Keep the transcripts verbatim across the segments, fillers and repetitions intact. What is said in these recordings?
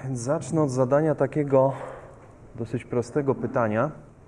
Więc zacznę od zadania takiego dosyć prostego pytania.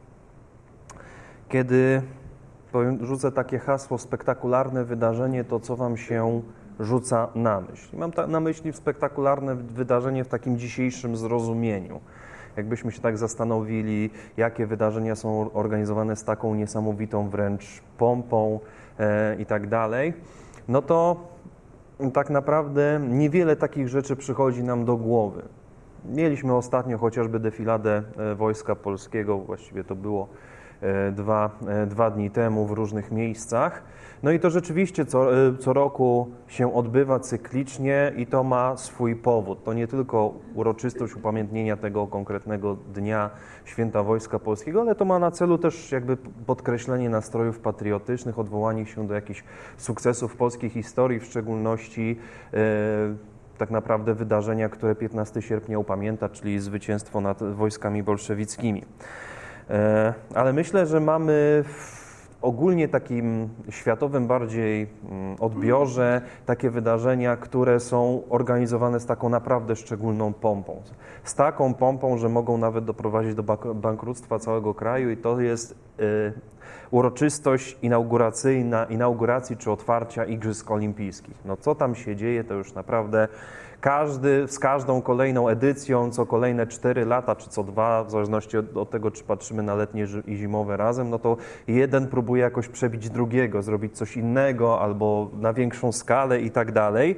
Kiedy rzucę takie hasło spektakularne wydarzenie, to co wam się rzuca na myśl? Mam ta, na myśli spektakularne wydarzenie w takim dzisiejszym zrozumieniu. Jakbyśmy się tak zastanowili, jakie wydarzenia są organizowane z taką niesamowitą wręcz pompą e, i tak dalej, no to tak naprawdę niewiele takich rzeczy przychodzi nam do głowy. Mieliśmy ostatnio chociażby defiladę Wojska Polskiego, właściwie to było dwa, dwa dni temu w różnych miejscach. No i to rzeczywiście co, co roku się odbywa cyklicznie i to ma swój powód. To nie tylko uroczystość upamiętnienia tego konkretnego dnia Święta Wojska Polskiego, ale to ma na celu też jakby podkreślenie nastrojów patriotycznych, odwołanie się do jakichś sukcesów polskiej historii, w szczególności e, tak naprawdę wydarzenia, które piętnastego sierpnia upamięta, czyli zwycięstwo nad wojskami bolszewickimi. E, ale myślę, że mamy w ogólnie takim światowym bardziej odbiorze takie wydarzenia, które są organizowane z taką naprawdę szczególną pompą. Z taką pompą, że mogą nawet doprowadzić do bankructwa całego kraju i to jest y, uroczystość inauguracyjna, inauguracji czy otwarcia Igrzysk Olimpijskich. No co tam się dzieje, to już naprawdę każdy, z każdą kolejną edycją, co kolejne cztery lata, czy co dwa, w zależności od, od tego, czy patrzymy na letnie i zimowe razem, no to jeden próbuje jakoś przebić drugiego, zrobić coś innego albo na większą skalę i tak dalej.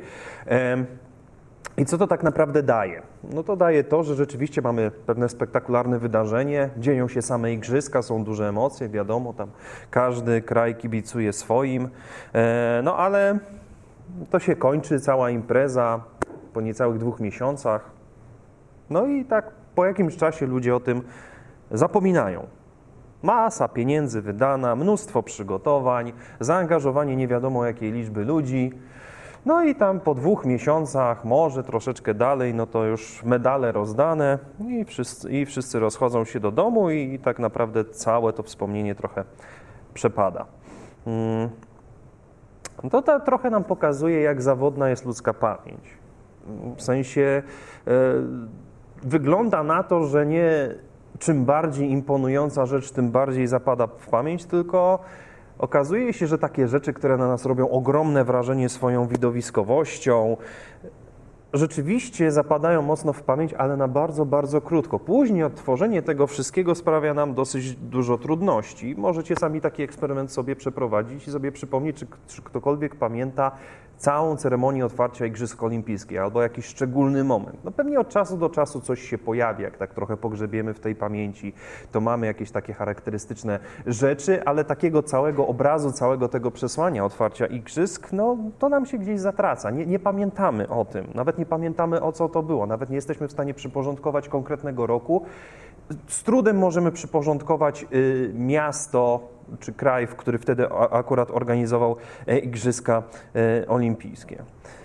I co to tak naprawdę daje? No to daje to, że rzeczywiście mamy pewne spektakularne wydarzenie, dzieją się same igrzyska, są duże emocje, wiadomo, tam każdy kraj kibicuje swoim, no ale to się kończy, cała impreza po niecałych dwóch miesiącach. No i tak po jakimś czasie ludzie o tym zapominają. Masa pieniędzy wydana, mnóstwo przygotowań, zaangażowanie nie wiadomo jakiej liczby ludzi. No i tam po dwóch miesiącach, może troszeczkę dalej, no to już medale rozdane i wszyscy, i wszyscy rozchodzą się do domu i, i tak naprawdę całe to wspomnienie trochę przepada. Hmm. To, to trochę nam pokazuje, jak zawodna jest ludzka pamięć. W sensie e, wygląda na to, że nie czym bardziej imponująca rzecz, tym bardziej zapada w pamięć, tylko okazuje się, że takie rzeczy, które na nas robią ogromne wrażenie swoją widowiskowością, rzeczywiście zapadają mocno w pamięć, ale na bardzo, bardzo krótko. Później odtworzenie tego wszystkiego sprawia nam dosyć dużo trudności. Możecie sami taki eksperyment sobie przeprowadzić i sobie przypomnieć, czy, czy ktokolwiek pamięta całą ceremonię otwarcia Igrzysk Olimpijskich albo jakiś szczególny moment. No pewnie od czasu do czasu coś się pojawi, jak tak trochę pogrzebiemy w tej pamięci, to mamy jakieś takie charakterystyczne rzeczy, ale takiego całego obrazu, całego tego przesłania otwarcia Igrzysk, no to nam się gdzieś zatraca. Nie, nie pamiętamy o tym, nawet nie pamiętamy, o co to było, nawet nie jesteśmy w stanie przyporządkować konkretnego roku. Z trudem możemy przyporządkować y, miasto czy kraj, który wtedy akurat organizował Igrzyska Olimpijskie.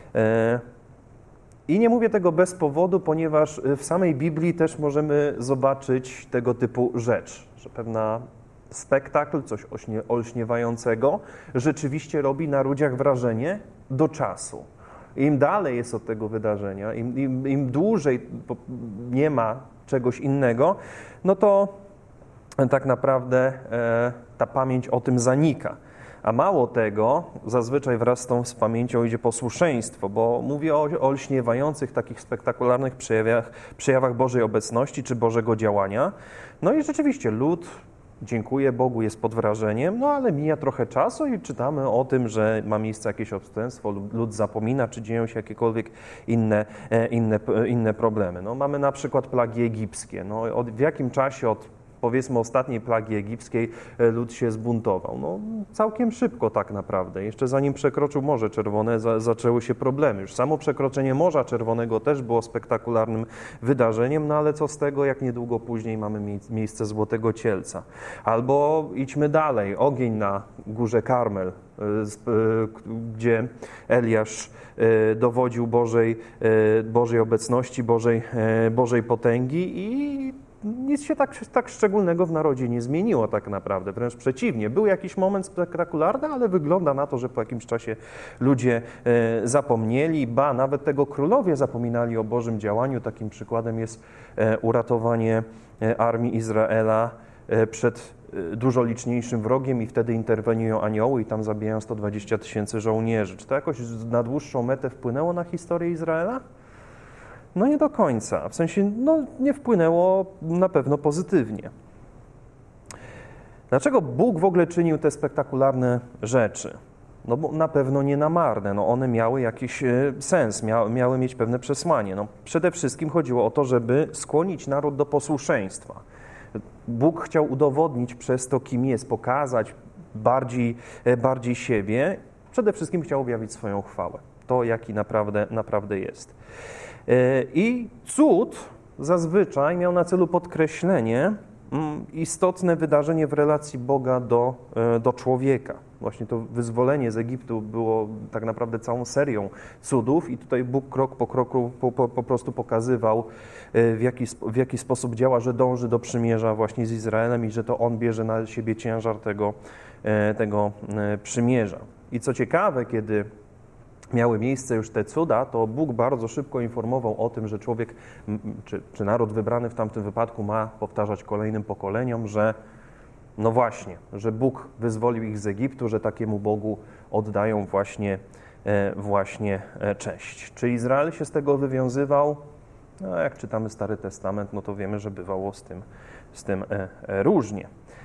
I nie mówię tego bez powodu, ponieważ w samej Biblii też możemy zobaczyć tego typu rzecz, że pewna spektakl, coś olśniewającego rzeczywiście robi na ludziach wrażenie do czasu. Im dalej jest od tego wydarzenia, im, im, im dłużej nie ma czegoś innego, no to tak naprawdę e, ta pamięć o tym zanika. A mało tego, zazwyczaj wraz z tą z pamięcią idzie posłuszeństwo, bo mówię o olśniewających, takich spektakularnych przejawach, przejawach Bożej obecności czy Bożego działania. No i rzeczywiście lud, dziękuję Bogu, jest pod wrażeniem, no ale mija trochę czasu i czytamy o tym, że ma miejsce jakieś odstępstwo, lud zapomina, czy dzieją się jakiekolwiek inne, inne, inne problemy. No, mamy na przykład plagi egipskie. No, od, w jakim czasie od powiedzmy ostatniej plagi egipskiej lud się zbuntował. No, całkiem szybko tak naprawdę. Jeszcze zanim przekroczył Morze Czerwone, za, zaczęły się problemy. Już samo przekroczenie Morza Czerwonego też było spektakularnym wydarzeniem, no ale co z tego, jak niedługo później mamy mie miejsce Złotego Cielca. Albo idźmy dalej, ogień na Górze Karmel, gdzie Eliasz dowodził Bożej, Bożej obecności, Bożej, Bożej potęgi i nic się tak, tak szczególnego w narodzie nie zmieniło tak naprawdę, wręcz przeciwnie. Był jakiś moment spektakularny, ale wygląda na to, że po jakimś czasie ludzie e, zapomnieli, ba, nawet tego królowie zapominali o Bożym działaniu. Takim przykładem jest e, uratowanie e, armii Izraela e, przed e, dużo liczniejszym wrogiem i wtedy interweniują anioły i tam zabijają sto dwadzieścia tysięcy żołnierzy. Czy to jakoś na dłuższą metę wpłynęło na historię Izraela? No nie do końca, w sensie no, nie wpłynęło na pewno pozytywnie. Dlaczego Bóg w ogóle czynił te spektakularne rzeczy? No bo na pewno nie na marne, no one miały jakiś sens, mia, miały mieć pewne przesłanie. No, przede wszystkim chodziło o to, żeby skłonić naród do posłuszeństwa. Bóg chciał udowodnić przez to, kim jest, pokazać bardziej, bardziej siebie. Przede wszystkim chciał objawić swoją chwałę, to jaki naprawdę, naprawdę jest. I cud zazwyczaj miał na celu podkreślenie istotne wydarzenie w relacji Boga do, do człowieka. Właśnie to wyzwolenie z Egiptu było tak naprawdę całą serią cudów i tutaj Bóg krok po kroku po, po, po prostu pokazywał, w jaki, w jaki sposób działa, że dąży do przymierza właśnie z Izraelem i że to On bierze na siebie ciężar tego, tego przymierza. I co ciekawe, kiedy miały miejsce już te cuda, to Bóg bardzo szybko informował o tym, że człowiek, czy, czy naród wybrany w tamtym wypadku ma powtarzać kolejnym pokoleniom, że no właśnie, że Bóg wyzwolił ich z Egiptu, że takiemu Bogu oddają właśnie, właśnie cześć. Czy Izrael się z tego wywiązywał? No, jak czytamy Stary Testament, no to wiemy, że bywało z tym, z tym różnie.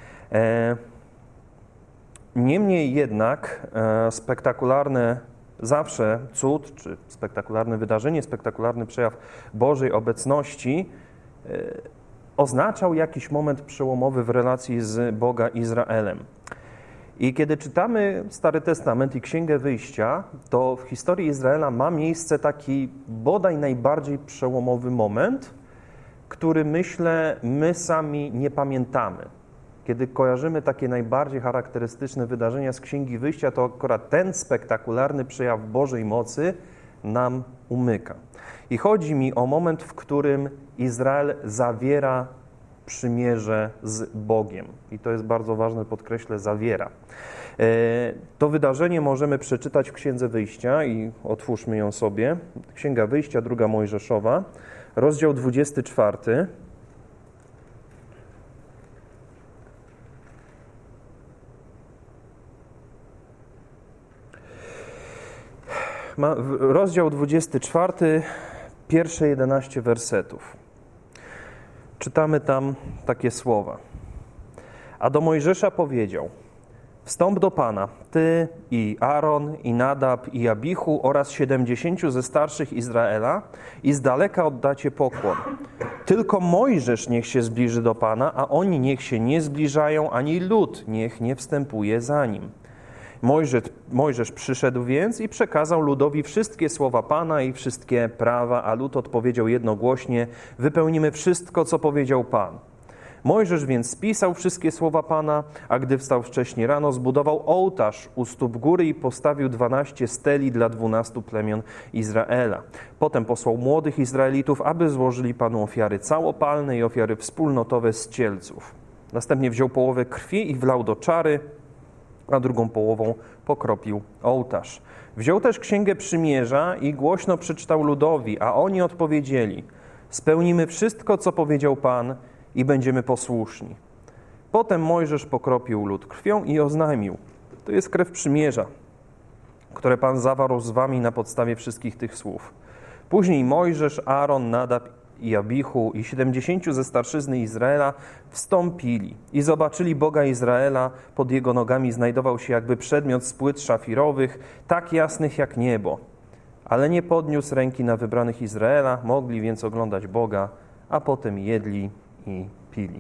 Niemniej jednak spektakularne zawsze cud, czy spektakularne wydarzenie, spektakularny przejaw Bożej obecności y, oznaczał jakiś moment przełomowy w relacji z Boga Izraelem. I kiedy czytamy Stary Testament i Księgę Wyjścia, to w historii Izraela ma miejsce taki bodaj najbardziej przełomowy moment, który, myślę, my sami nie pamiętamy. Kiedy kojarzymy takie najbardziej charakterystyczne wydarzenia z Księgi Wyjścia, to akurat ten spektakularny przejaw Bożej mocy nam umyka. I chodzi mi o moment, w którym Izrael zawiera przymierze z Bogiem. I to jest bardzo ważne, podkreślę, zawiera. To wydarzenie możemy przeczytać w Księdze Wyjścia i otwórzmy ją sobie. Księga Wyjścia, druga Mojżeszowa, rozdział dwudziesty czwarty. Ma, rozdział dwudziesty czwarty, pierwsze jedenaście wersetów. Czytamy tam takie słowa. A do Mojżesza powiedział: wstąp do Pana, ty i Aaron, i Nadab, i Abichu oraz siedemdziesięciu ze starszych Izraela i z daleka oddacie pokłon. Tylko Mojżesz niech się zbliży do Pana, a oni niech się nie zbliżają, ani lud niech nie wstępuje za nim. Mojżesz, Mojżesz przyszedł więc i przekazał ludowi wszystkie słowa Pana i wszystkie prawa, a lud odpowiedział jednogłośnie: wypełnimy wszystko, co powiedział Pan. Mojżesz więc spisał wszystkie słowa Pana, a gdy wstał wcześnie rano, zbudował ołtarz u stóp góry i postawił dwanaście steli dla dwunastu plemion Izraela. Potem posłał młodych Izraelitów, aby złożyli Panu ofiary całopalne i ofiary wspólnotowe z cielców. Następnie wziął połowę krwi i wlał do czary, a drugą połową pokropił ołtarz. Wziął też Księgę Przymierza i głośno przeczytał ludowi, a oni odpowiedzieli: spełnimy wszystko, co powiedział Pan i będziemy posłuszni. Potem Mojżesz pokropił lud krwią i oznajmił: to jest krew przymierza, które Pan zawarł z wami na podstawie wszystkich tych słów. Później Mojżesz, Aaron, Nadab i Abichu i siedemdziesięciu ze starszyzny Izraela wstąpili i zobaczyli Boga Izraela. Pod jego nogami znajdował się jakby przedmiot z płyt szafirowych, tak jasnych jak niebo. Ale nie podniósł ręki na wybranych Izraela, mogli więc oglądać Boga, a potem jedli i pili.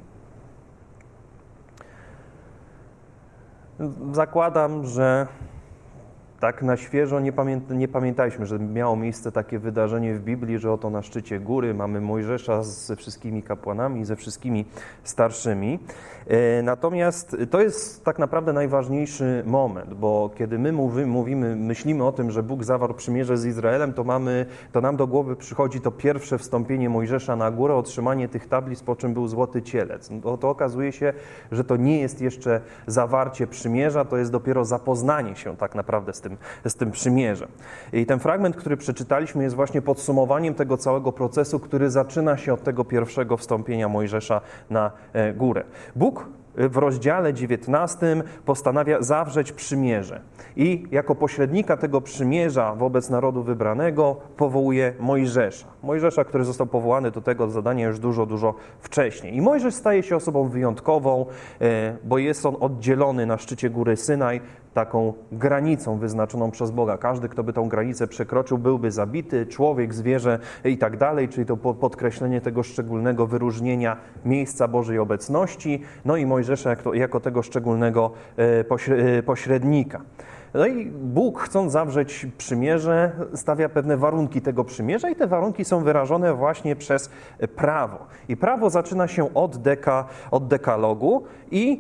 Zakładam, że tak na świeżo nie, pamię nie pamiętaliśmy, że miało miejsce takie wydarzenie w Biblii, że oto na szczycie góry mamy Mojżesza ze wszystkimi kapłanami, ze wszystkimi starszymi. Natomiast to jest tak naprawdę najważniejszy moment, bo kiedy my mówimy, mówimy, myślimy o tym, że Bóg zawarł przymierze z Izraelem, to mamy, to nam do głowy przychodzi to pierwsze wstąpienie Mojżesza na górę, otrzymanie tych tablic, po czym był złoty cielec. No to okazuje się, że to nie jest jeszcze zawarcie przymierza, to jest dopiero zapoznanie się tak naprawdę z tym, z tym przymierzem. I ten fragment, który przeczytaliśmy, jest właśnie podsumowaniem tego całego procesu, który zaczyna się od tego pierwszego wstąpienia Mojżesza na górę. Bóg w rozdziale dziewiętnastym postanawia zawrzeć przymierze i jako pośrednika tego przymierza wobec narodu wybranego powołuje Mojżesza. Mojżesza, który został powołany do tego zadania już dużo, dużo wcześniej. I Mojżesz staje się osobą wyjątkową, bo jest on oddzielony na szczycie góry Synaj taką granicą wyznaczoną przez Boga. Każdy, kto by tą granicę przekroczył, byłby zabity, człowiek, zwierzę i tak dalej, czyli to podkreślenie tego szczególnego wyróżnienia miejsca Bożej obecności, no i Mojżesza jako, jako tego szczególnego pośrednika. No i Bóg, chcąc zawrzeć przymierze, stawia pewne warunki tego przymierza i te warunki są wyrażone właśnie przez prawo. I prawo zaczyna się od, deka, od dekalogu i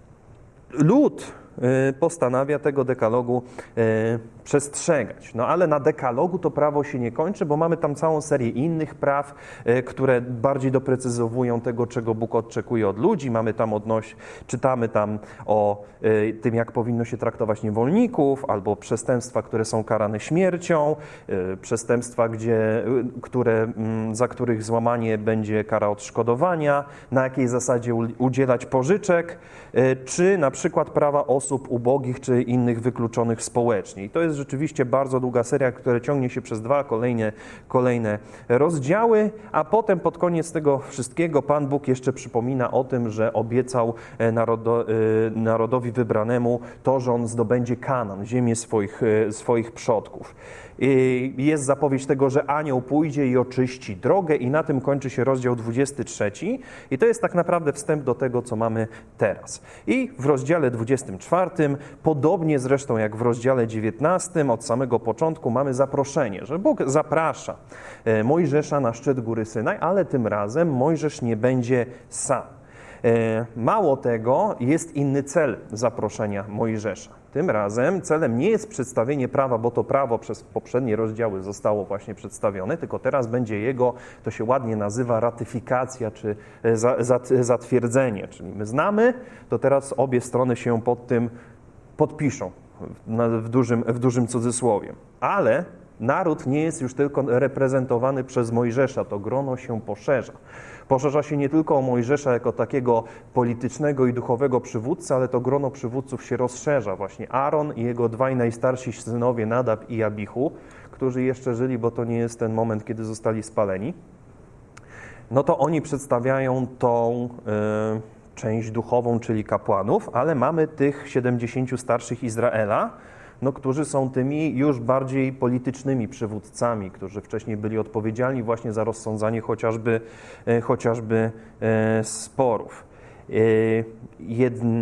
lud postanawia tego dekalogu przestrzegać. No ale na dekalogu to prawo się nie kończy, bo mamy tam całą serię innych praw, które bardziej doprecyzowują tego, czego Bóg oczekuje od ludzi. Mamy tam odnoś, czytamy tam o tym, jak powinno się traktować niewolników, albo przestępstwa, które są karane śmiercią, przestępstwa, gdzie, które, za których złamanie będzie kara odszkodowania, na jakiej zasadzie udzielać pożyczek, czy na przykład prawa osób ubogich, czy innych wykluczonych społecznie. I to jest rzeczywiście bardzo długa seria, która ciągnie się przez dwa kolejne, kolejne rozdziały, a potem pod koniec tego wszystkiego Pan Bóg jeszcze przypomina o tym, że obiecał narodo, narodowi wybranemu to, że on zdobędzie Kanaan, ziemię swoich, swoich przodków. I jest zapowiedź tego, że anioł pójdzie i oczyści drogę i na tym kończy się rozdział dwudziesty trzeci i to jest tak naprawdę wstęp do tego, co mamy teraz. I w rozdziale dwudziestym czwartym, podobnie zresztą jak w rozdziale dziewiętnastym, od samego początku mamy zaproszenie, że Bóg zaprasza Mojżesza na szczyt góry Synaj, ale tym razem Mojżesz nie będzie sam. Mało tego, jest inny cel zaproszenia Mojżesza. Tym razem celem nie jest przedstawienie prawa, bo to prawo przez poprzednie rozdziały zostało właśnie przedstawione, tylko teraz będzie jego, to się ładnie nazywa ratyfikacja czy zatwierdzenie. Czyli my znamy, to teraz obie strony się pod tym podpiszą w dużym, w dużym cudzysłowie. Ale naród nie jest już tylko reprezentowany przez Mojżesza, to grono się poszerza. Poszerza się nie tylko o Mojżesza jako takiego politycznego i duchowego przywódcę, ale to grono przywódców się rozszerza. Właśnie Aaron i jego dwaj najstarsi synowie Nadab i Abichu, którzy jeszcze żyli, bo to nie jest ten moment, kiedy zostali spaleni, no to oni przedstawiają tą y, część duchową, czyli kapłanów, ale mamy tych siedemdziesięciu starszych Izraela, no, którzy są tymi już bardziej politycznymi przywódcami, którzy wcześniej byli odpowiedzialni właśnie za rozsądzanie chociażby, e, chociażby e, sporów. E, jedn,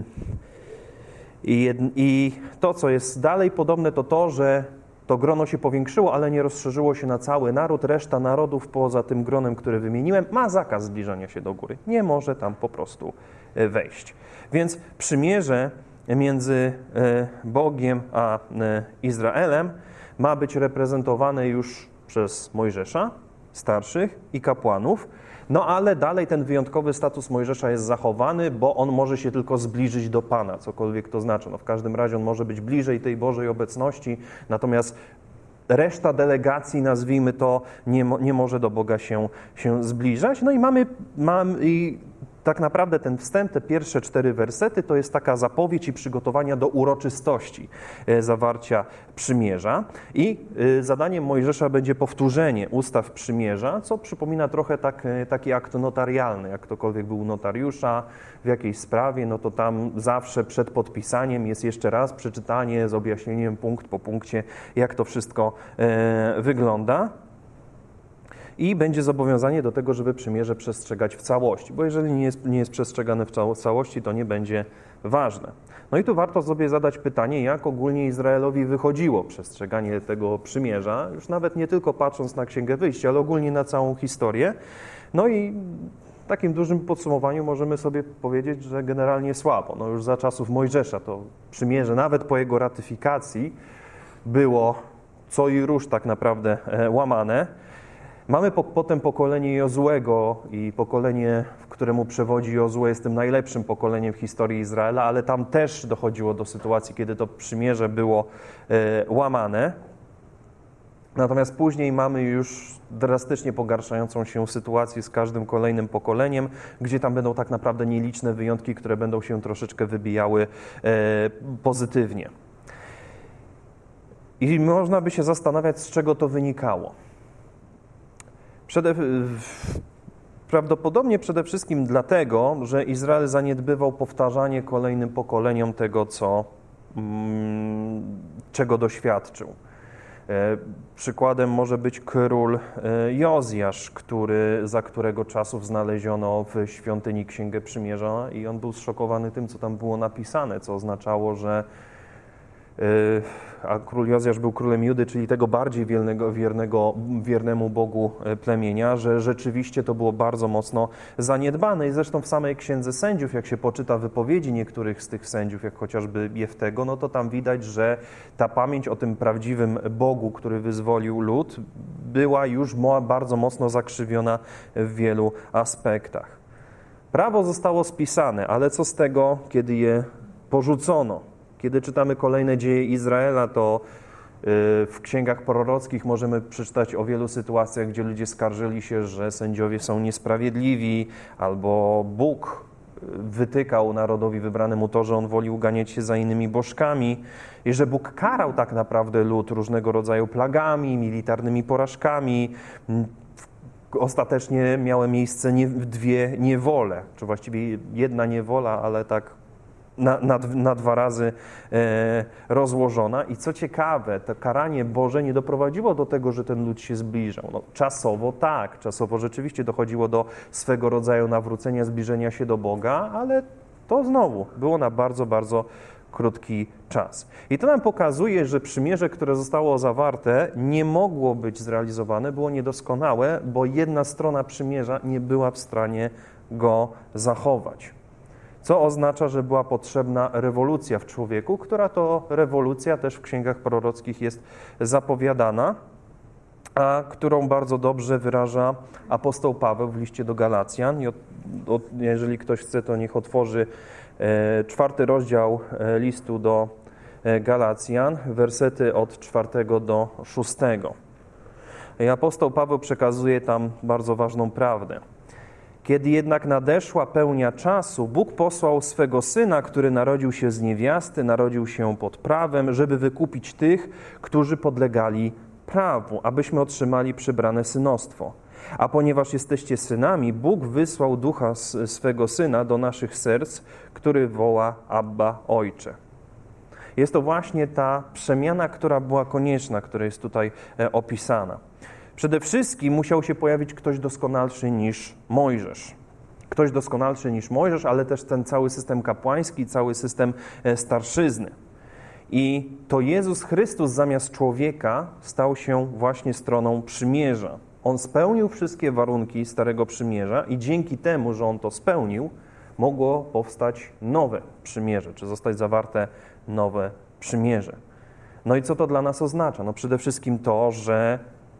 jedn, I to, co jest dalej podobne, to to, że to grono się powiększyło, ale nie rozszerzyło się na cały naród. Reszta narodów poza tym gronem, które wymieniłem, ma zakaz zbliżania się do góry. Nie może tam po prostu wejść. Więc przymierze między Bogiem a Izraelem ma być reprezentowane już przez Mojżesza, starszych i kapłanów, no ale dalej ten wyjątkowy status Mojżesza jest zachowany, bo on może się tylko zbliżyć do Pana, cokolwiek to znaczy. No w każdym razie on może być bliżej tej Bożej obecności, natomiast reszta delegacji, nazwijmy to, nie, nie może do Boga się, się zbliżać. No i mamy, mamy i tak naprawdę ten wstęp, te pierwsze cztery wersety, to jest taka zapowiedź i przygotowania do uroczystości zawarcia przymierza. I zadaniem Mojżesza będzie powtórzenie ustaw przymierza, co przypomina trochę tak, taki akt notarialny. Jak ktokolwiek był notariusza w jakiejś sprawie, no to tam zawsze przed podpisaniem jest jeszcze raz przeczytanie z objaśnieniem punkt po punkcie, jak to wszystko wygląda. i będzie zobowiązanie do tego, żeby przymierze przestrzegać w całości, bo jeżeli nie jest, nie jest przestrzegane w całości, to nie będzie ważne. No i tu warto sobie zadać pytanie, jak ogólnie Izraelowi wychodziło przestrzeganie tego przymierza, już nawet nie tylko patrząc na Księgę Wyjścia, ale ogólnie na całą historię. No i w takim dużym podsumowaniu możemy sobie powiedzieć, że generalnie słabo. No już za czasów Mojżesza to przymierze, nawet po jego ratyfikacji, było co i róż tak naprawdę łamane. Mamy po, potem pokolenie Jozuego i pokolenie, w któremu przewodzi Jozue, jest tym najlepszym pokoleniem w historii Izraela, ale tam też dochodziło do sytuacji, kiedy to przymierze było e, łamane. Natomiast później mamy już drastycznie pogarszającą się sytuację z każdym kolejnym pokoleniem, gdzie tam będą tak naprawdę nieliczne wyjątki, które będą się troszeczkę wybijały e, pozytywnie. I można by się zastanawiać, z czego to wynikało. Przede, prawdopodobnie przede wszystkim dlatego, że Izrael zaniedbywał powtarzanie kolejnym pokoleniom tego, co, czego doświadczył. Przykładem może być król Jozjasz, który, za którego czasów znaleziono w świątyni Księgę Przymierza i on był zszokowany tym, co tam było napisane, co oznaczało, że a król Jozjasz był królem Judy, czyli tego bardziej wiernego, wiernego, wiernemu Bogu plemienia, że rzeczywiście to było bardzo mocno zaniedbane. I zresztą w samej Księdze Sędziów, jak się poczyta wypowiedzi niektórych z tych sędziów, jak chociażby Jeftego, no to tam widać, że ta pamięć o tym prawdziwym Bogu, który wyzwolił lud, była już bardzo mocno zakrzywiona w wielu aspektach. Prawo zostało spisane, ale co z tego, kiedy je porzucono? Kiedy czytamy kolejne dzieje Izraela, to w księgach prorockich możemy przeczytać o wielu sytuacjach, gdzie ludzie skarżyli się, że sędziowie są niesprawiedliwi, albo Bóg wytykał narodowi wybranemu to, że on woli uganiać się za innymi bożkami i że Bóg karał tak naprawdę lud różnego rodzaju plagami, militarnymi porażkami. Ostatecznie miały miejsce nie, dwie niewole, czy właściwie jedna niewola, ale tak Na, na, na dwa razy e, rozłożona. I co ciekawe, to karanie Boże nie doprowadziło do tego, że ten lud się zbliżał. No, czasowo tak, czasowo rzeczywiście dochodziło do swego rodzaju nawrócenia, zbliżenia się do Boga, ale to znowu było na bardzo, bardzo krótki czas. I to nam pokazuje, że przymierze, które zostało zawarte, nie mogło być zrealizowane, było niedoskonałe, bo jedna strona przymierza nie była w stanie go zachować. Co oznacza, że była potrzebna rewolucja w człowieku, która to rewolucja też w księgach prorockich jest zapowiadana, a którą bardzo dobrze wyraża apostoł Paweł w liście do Galacjan. I od, od, jeżeli ktoś chce, to niech otworzy e, czwarty rozdział e, listu do e, Galacjan, wersety od czwartego do szóstego. I apostoł Paweł przekazuje tam bardzo ważną prawdę. Kiedy jednak nadeszła pełnia czasu, Bóg posłał swego Syna, który narodził się z niewiasty, narodził się pod prawem, żeby wykupić tych, którzy podlegali prawu, abyśmy otrzymali przybrane synostwo. A ponieważ jesteście synami, Bóg wysłał Ducha swego Syna do naszych serc, który woła Abba, Ojcze. Jest to właśnie ta przemiana, która była konieczna, która jest tutaj opisana. Przede wszystkim musiał się pojawić ktoś doskonalszy niż Mojżesz. Ktoś doskonalszy niż Mojżesz, ale też ten cały system kapłański, cały system starszyzny. I to Jezus Chrystus zamiast człowieka stał się właśnie stroną przymierza. On spełnił wszystkie warunki Starego Przymierza i dzięki temu, że On to spełnił, mogło powstać nowe przymierze, czy zostać zawarte nowe przymierze. No i co to dla nas oznacza? No przede wszystkim to, że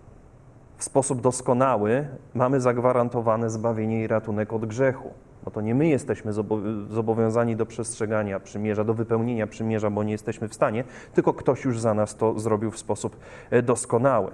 w sposób doskonały mamy zagwarantowane zbawienie i ratunek od grzechu. Bo to nie my jesteśmy zobowiązani do przestrzegania przymierza, do wypełnienia przymierza, bo nie jesteśmy w stanie, tylko ktoś już za nas to zrobił w sposób doskonały.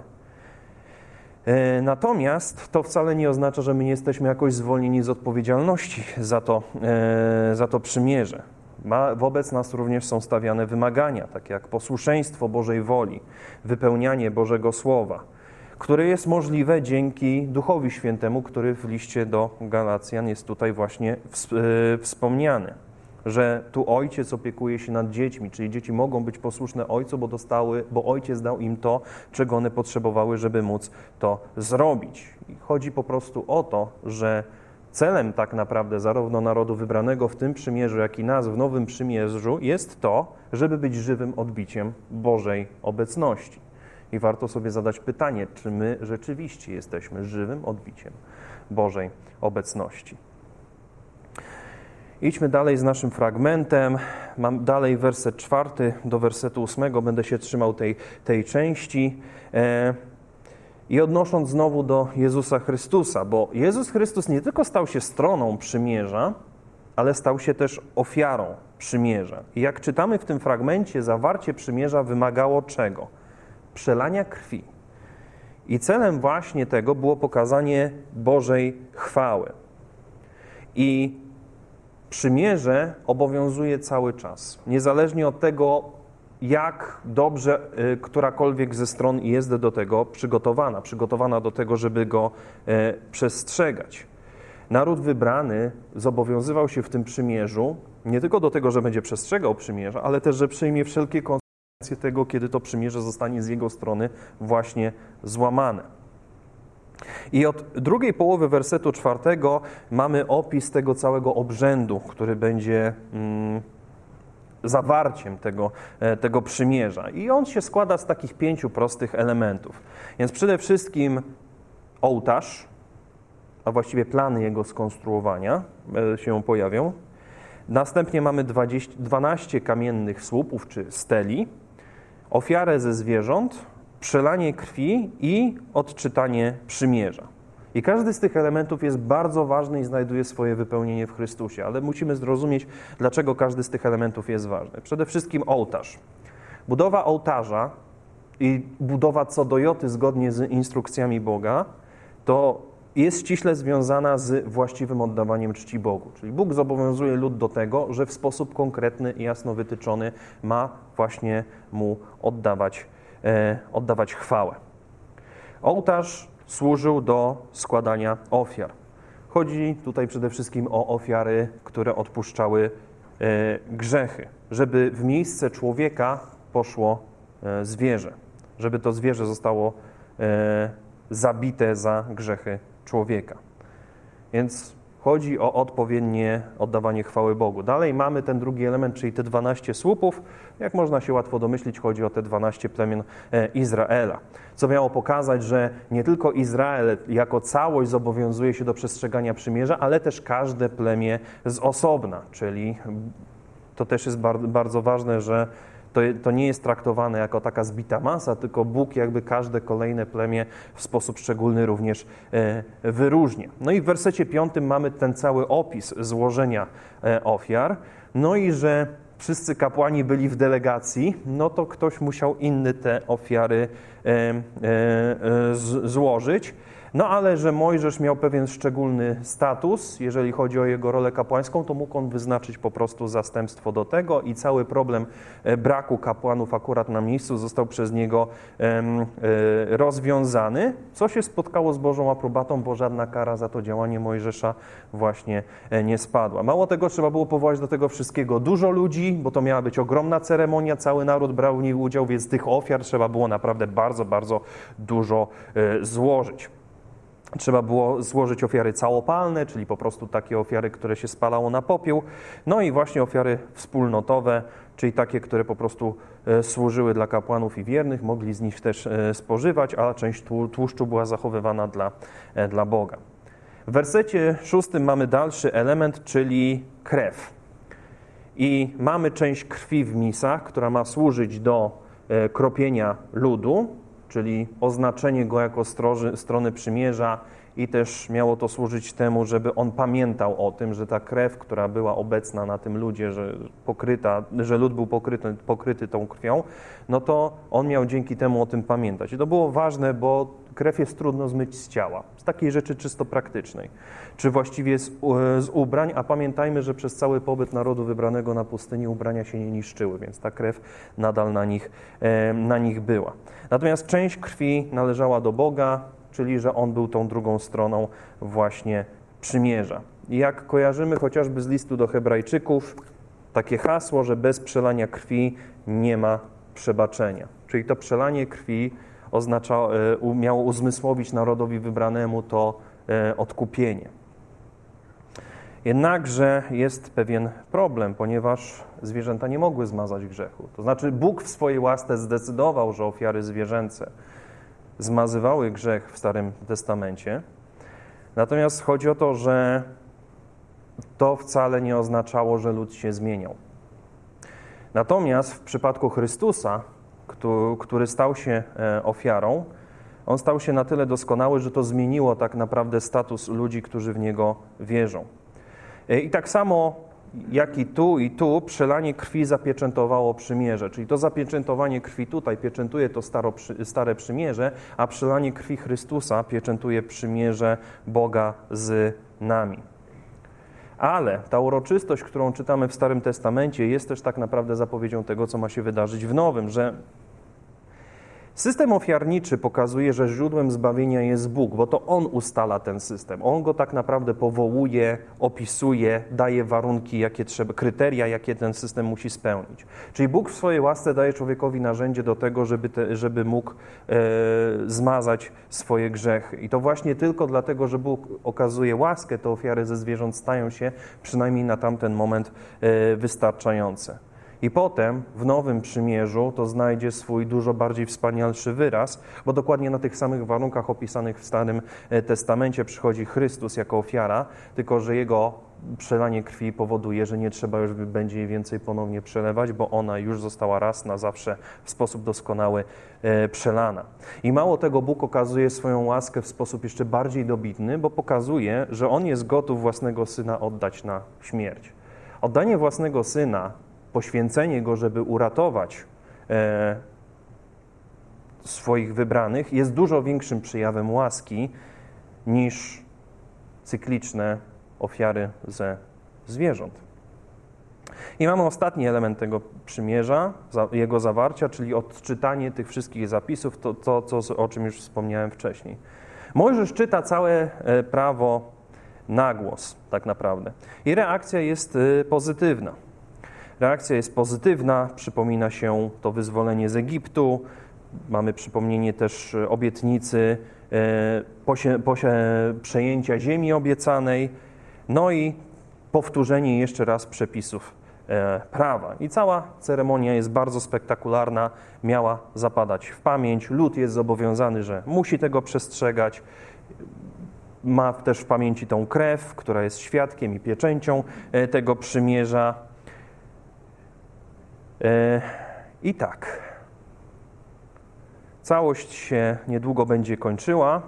Natomiast to wcale nie oznacza, że my nie jesteśmy jakoś zwolnieni z odpowiedzialności za to, za to przymierze. Wobec nas również są stawiane wymagania, takie jak posłuszeństwo Bożej woli, wypełnianie Bożego Słowa, które jest możliwe dzięki Duchowi Świętemu, który w liście do Galacjan jest tutaj właśnie wspomniany. że tu ojciec opiekuje się nad dziećmi, czyli dzieci mogą być posłuszne ojcu, bo dostały, bo ojciec dał im to, czego one potrzebowały, żeby móc to zrobić. I chodzi po prostu o to, że celem tak naprawdę zarówno narodu wybranego w tym przymierzu, jak i nas w nowym przymierzu jest to, żeby być żywym odbiciem Bożej obecności. I warto sobie zadać pytanie, czy my rzeczywiście jesteśmy żywym odbiciem Bożej obecności. Idźmy dalej z naszym fragmentem. Mam dalej werset czwarty do wersetu ósmego. Będę się trzymał tej, tej części. E, I odnosząc znowu do Jezusa Chrystusa, bo Jezus Chrystus nie tylko stał się stroną przymierza, ale stał się też ofiarą przymierza. I jak czytamy w tym fragmencie, zawarcie przymierza wymagało czego? Przelania krwi. I celem właśnie tego było pokazanie Bożej chwały. I przymierze obowiązuje cały czas. Niezależnie od tego, jak dobrze y, którakolwiek ze stron jest do tego przygotowana. Przygotowana do tego, żeby go y, przestrzegać. Naród wybrany zobowiązywał się w tym przymierzu nie tylko do tego, że będzie przestrzegał przymierza, ale też, że przyjmie wszelkie konsekwencje tego, kiedy to przymierze zostanie z jego strony właśnie złamane. I od drugiej połowy wersetu czwartego mamy opis tego całego obrzędu, który będzie mm, zawarciem tego, tego przymierza. I on się składa z takich pięciu prostych elementów. Więc przede wszystkim ołtarz, a właściwie plany jego skonstruowania się pojawią. Następnie mamy dwadzieścia, dwanaście kamiennych słupów czy steli, ofiarę ze zwierząt, przelanie krwi i odczytanie przymierza. I każdy z tych elementów jest bardzo ważny i znajduje swoje wypełnienie w Chrystusie, ale musimy zrozumieć, dlaczego każdy z tych elementów jest ważny. Przede wszystkim ołtarz. Budowa ołtarza i budowa co do joty zgodnie z instrukcjami Boga to jest ściśle związana z właściwym oddawaniem czci Bogu. Czyli Bóg zobowiązuje lud do tego, że w sposób konkretny i jasno wytyczony ma właśnie Mu oddawać, e, oddawać chwałę. Ołtarz służył do składania ofiar. Chodzi tutaj przede wszystkim o ofiary, które odpuszczały e, grzechy. Żeby w miejsce człowieka poszło e, zwierzę. Żeby to zwierzę zostało e, zabite za grzechy człowieka. Więc chodzi o odpowiednie oddawanie chwały Bogu. Dalej mamy ten drugi element, czyli te dwanaście słupów. Jak można się łatwo domyślić, chodzi o te dwanaście plemion Izraela. Co miało pokazać, że nie tylko Izrael jako całość zobowiązuje się do przestrzegania przymierza, ale też każde plemię z osobna. Czyli to też jest bardzo ważne, że To, to nie jest traktowane jako taka zbita masa, tylko Bóg jakby każde kolejne plemię w sposób szczególny również e, wyróżnia. No i w wersecie piątym mamy ten cały opis złożenia e, ofiar. No i że wszyscy kapłani byli w delegacji, no to ktoś musiał inny te ofiary e, e, e, z, złożyć. No ale że Mojżesz miał pewien szczególny status, jeżeli chodzi o jego rolę kapłańską, to mógł on wyznaczyć po prostu zastępstwo do tego i cały problem braku kapłanów akurat na miejscu został przez niego rozwiązany, co się spotkało z Bożą aprobatą, bo żadna kara za to działanie Mojżesza właśnie nie spadła. Mało tego, trzeba było powołać do tego wszystkiego dużo ludzi, bo to miała być ogromna ceremonia, cały naród brał w niej udział, więc tych ofiar trzeba było naprawdę bardzo, bardzo dużo złożyć. Trzeba było złożyć ofiary całopalne, czyli po prostu takie ofiary, które się spalało na popiół. No i właśnie ofiary wspólnotowe, czyli takie, które po prostu służyły dla kapłanów i wiernych, mogli z nich też spożywać, a część tłuszczu była zachowywana dla, dla Boga. W wersecie szóstym mamy dalszy element, czyli krew. I mamy część krwi w misach, która ma służyć do kropienia ludu, czyli oznaczenie go jako stroży, strony przymierza i też miało to służyć temu, żeby on pamiętał o tym, że ta krew, która była obecna na tym ludzie, że, pokryta, że lud był pokryty, pokryty tą krwią, no to on miał dzięki temu o tym pamiętać. I to było ważne, bo krew jest trudno zmyć z ciała, z takiej rzeczy czysto praktycznej, czy właściwie z, z ubrań, a pamiętajmy, że przez cały pobyt narodu wybranego na pustyni ubrania się nie niszczyły, więc ta krew nadal na nich, na nich była. Natomiast część krwi należała do Boga, czyli że On był tą drugą stroną właśnie przymierza. I jak kojarzymy chociażby z listu do Hebrajczyków, takie hasło, że bez przelania krwi nie ma przebaczenia. Czyli to przelanie krwi oznacza, miało uzmysłowić narodowi wybranemu to odkupienie. Jednakże jest pewien problem, ponieważ zwierzęta nie mogły zmazać grzechu. To znaczy Bóg w swojej łasce zdecydował, że ofiary zwierzęce zmazywały grzech w Starym Testamencie. Natomiast chodzi o to, że to wcale nie oznaczało, że lud się zmieniał. Natomiast w przypadku Chrystusa, który stał się ofiarą, on stał się na tyle doskonały, że to zmieniło tak naprawdę status ludzi, którzy w Niego wierzą. I tak samo jak i tu, i tu przelanie krwi zapieczętowało przymierze. Czyli to zapieczętowanie krwi tutaj pieczętuje to staro, stare przymierze, a przelanie krwi Chrystusa pieczętuje przymierze Boga z nami. Ale ta uroczystość, którą czytamy w Starym Testamencie, jest też tak naprawdę zapowiedzią tego, co ma się wydarzyć w Nowym, że system ofiarniczy pokazuje, że źródłem zbawienia jest Bóg, bo to On ustala ten system. On go tak naprawdę powołuje, opisuje, daje warunki, jakie trzeba, kryteria, jakie ten system musi spełnić. Czyli Bóg w swojej łasce daje człowiekowi narzędzie do tego, żeby, te, żeby mógł e, zmazać swoje grzechy. I to właśnie tylko dlatego, że Bóg okazuje łaskę, te ofiary ze zwierząt stają się przynajmniej na tamten moment e, wystarczające. I potem w Nowym Przymierzu to znajdzie swój dużo bardziej wspanialszy wyraz, bo dokładnie na tych samych warunkach opisanych w Starym Testamencie przychodzi Chrystus jako ofiara, tylko że Jego przelanie krwi powoduje, że nie trzeba już będzie jej więcej ponownie przelewać, bo ona już została raz na zawsze w sposób doskonały przelana. I mało tego, Bóg okazuje swoją łaskę w sposób jeszcze bardziej dobitny, bo pokazuje, że On jest gotów własnego Syna oddać na śmierć. Oddanie własnego Syna, poświęcenie Go, żeby uratować e, swoich wybranych, jest dużo większym przejawem łaski niż cykliczne ofiary ze zwierząt. I mamy ostatni element tego przymierza, za, jego zawarcia, czyli odczytanie tych wszystkich zapisów, to, to, to o czym już wspomniałem wcześniej. Mojżesz czyta całe prawo na głos, tak naprawdę. I reakcja jest pozytywna. Reakcja jest pozytywna, przypomina się to wyzwolenie z Egiptu, mamy przypomnienie też obietnicy posie, posie, przejęcia ziemi obiecanej, no i powtórzenie jeszcze raz przepisów e, prawa. I cała ceremonia jest bardzo spektakularna, miała zapadać w pamięć. Lud jest zobowiązany, że musi tego przestrzegać. Ma też w pamięci tą krew, która jest świadkiem i pieczęcią e, tego przymierza. E, I tak, całość się niedługo będzie kończyła.